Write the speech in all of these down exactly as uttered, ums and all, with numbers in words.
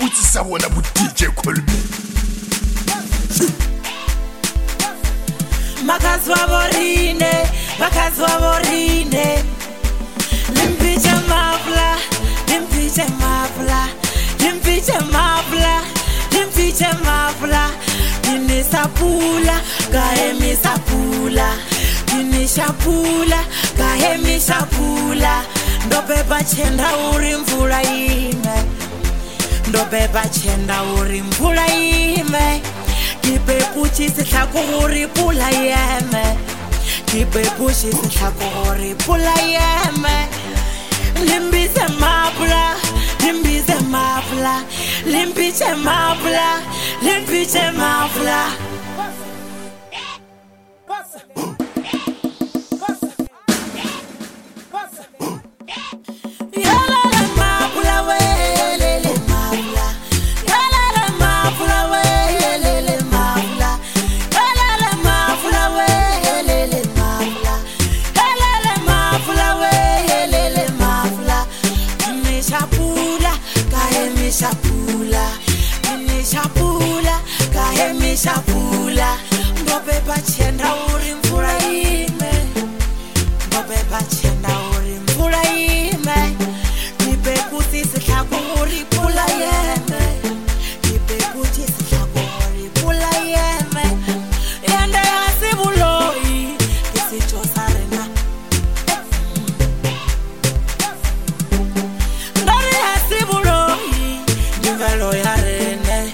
butsisa bona bo D J Colby Makazwa borine makazwa borine limpiche mafla limpiche mafla limpiche mafla limpiche mafla inisapula kaemi sapula inishapula kaemi sapula ndobeba chenda uri mvula ime ndobeba chenda uri mvula ime kipepuchi sihlako uri pula yeme kipepuchi sihlako uri pula yeme limbise mapula limbise mapula limpiche mapula limpiche mapula Shapula, ini shapula, kahemi shapula, ndobeba chenda uri mvula ime, ndobeba chenda uri mvula ime, kipe kuti sihlako uri pula yeme, kipe kuti sihlako uri pula yeme, yende hasibuloi, kisicho sarena, ndari hasibuloi. Velo ya rene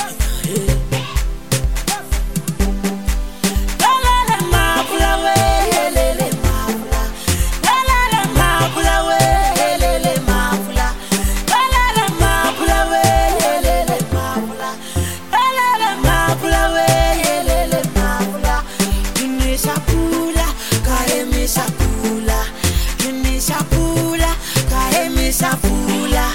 Lele mapula we lele mapula Lele mapula we lele mapula Lele mapula we lele mapula Lele mapula we lele mapula Inishapula kaemi shapula Inishapula kaemi shapula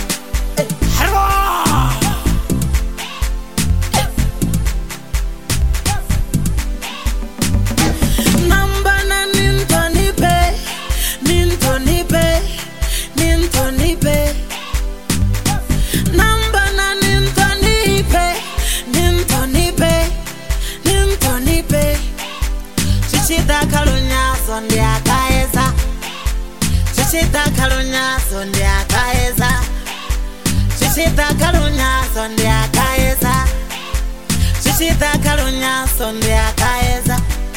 Sondia kaeza Chichita kalunya sondia kaeza Chichita kalunya sondia kaeza Chichita kalunya sondia kaeza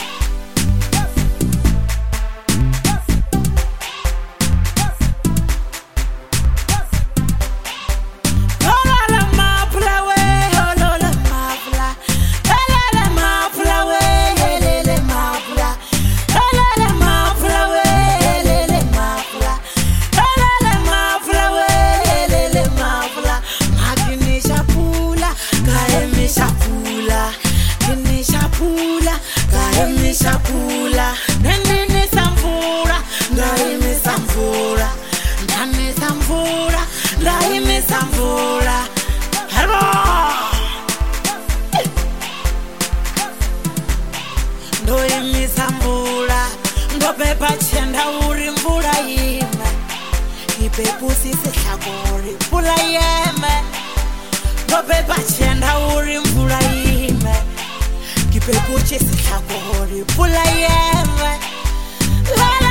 Shapula, nene samfura, ndaime samfura, ndane samfura, ndaime samfura. Hello, ndoime samfura, ndobeba chenda uri mvula ime, kipepusi sihlako uri pula yeme, ndobeba chenda uri mvula ime. Kipepuchi sihlako uri pula yeme. La